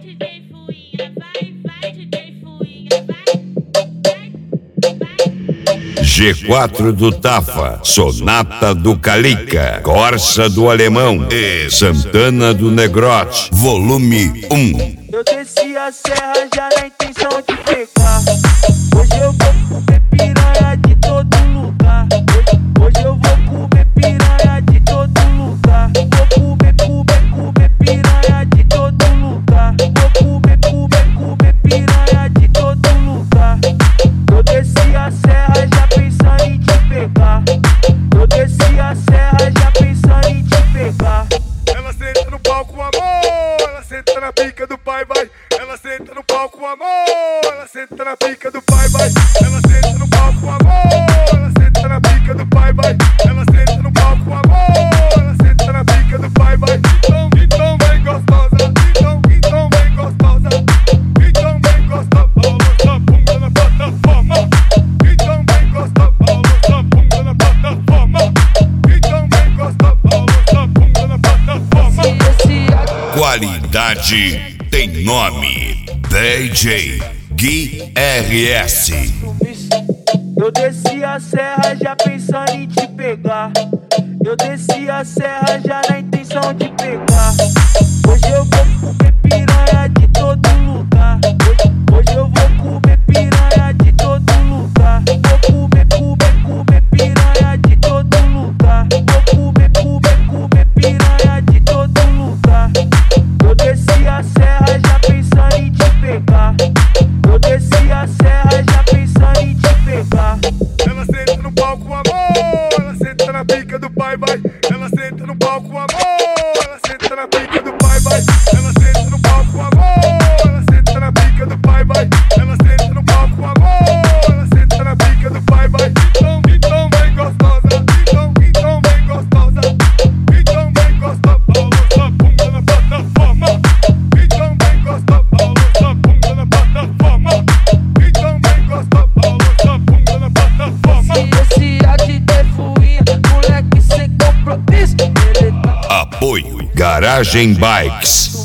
DJ Fuinha, vai, DJ Fuinha, vai. G4 do Tafa, Sonata do Calica, Corsa do Alemão e Santana do Negrote, volume 1. Eu desci a serra já na intenção de pegar. Hoje eu vou comer piranha de todo lugar. Hoje eu vou comer piranha de todo lugar. Vou comer piranha de todo lugar. Vou comer piranha de todo lugar. Eu desci a serra já pensando em te pegar. Eu desci a serra já pensando em te pegar. Ela senta no palco, amor. Ela senta na pica do pai, vai. Ela senta no palco, amor. Ela senta na pica do pai, vai. Ela senta no palco, amor. Ela senta na pica do pai, vai. Ela senta no palco, amor. Ela senta na pica do pai, vai. Então vem gostosa. Então vem gostosa. Então vem gostosa. Balança a bunda na plataforma. Então vem gostosa. Balança a bunda na plataforma. Então vem gostosa. Balança a bunda na plataforma. Qualidade tem nome, DJ Gui RS. Eu desci a serra já pensando em te pegar. Eu desci a serra já na intenção de pegar. Hoje eu vou comer piranha de todo lugar. Hoje eu vou comer piranha de todo lugar. Vou comer piranha de todo lugar. Vou comer piranha de todo lugar. Eu desci a serra já pensando em te pegar. Eu desci a serra já pensando em te pegar. Ela senta no palco, amor. Ela senta na pica do pai, vai. Ela senta no palco, amor. Ela senta na pica do pai, vai. Ela senta no palco, amor. Ela senta na pica do pai, vai. Ela senta no palco, amor. Ela senta na pica do pai, vai. Então vem gostosa. Então vem gostosa. Então vem gostosa. Balança a bunda na plataforma. Então vem gostosa. Balança a bunda na plataforma. Então vem gostosa. Balança a bunda na plataforma. Esse DJ Fuinha, moleque sem compromisso. Apoio Garagem Bikes.